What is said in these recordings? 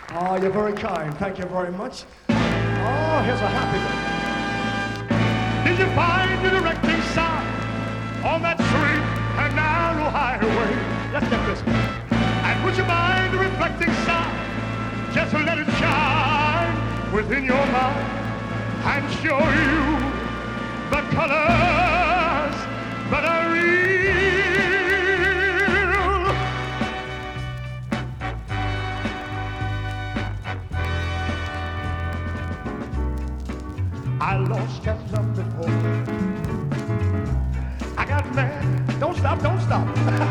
Oh, you're very kind. Thank you very much. Oh, here's a happy one. Did you find the directing sign on that straight and narrow highway? Let's get this. And would you mind the reflecting sign? Just let it shine within your mind and show you the colors that are real. I lost that love before. I got mad. Don't stop, don't stop.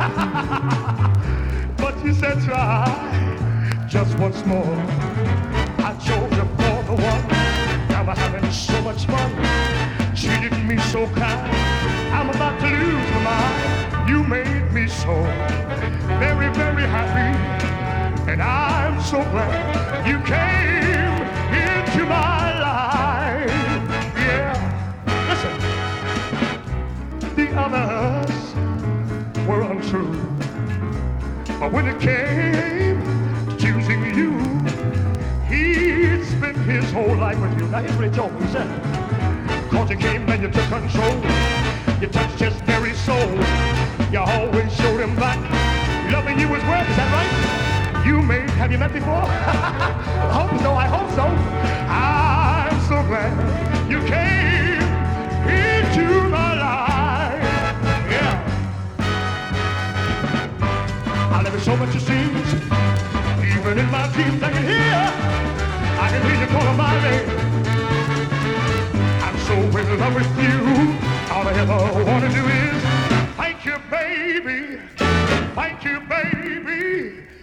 But you said try just once more. I chose you for the one. Now we're having so much fun. Treated me so kind. I'm about to lose my mind. You made me so very, very happy. And I'm so glad you came into my life. Yeah, listen. The others were untrue. But when it came to choosing you, he'd spent his whole life with you. Now here's what he told me. He said, Cause you came and you took control. You touched his very soul. You always showed him that loving you was worth. Is that right? You made, have you met before? I hope so, I hope so. I'm so glad you came into my life. Yeah. I love you so much it seems. Even in my dreams I can hear you calling my name. I'm so in love with you. All I ever want to do is thank you, baby. Thank you, baby.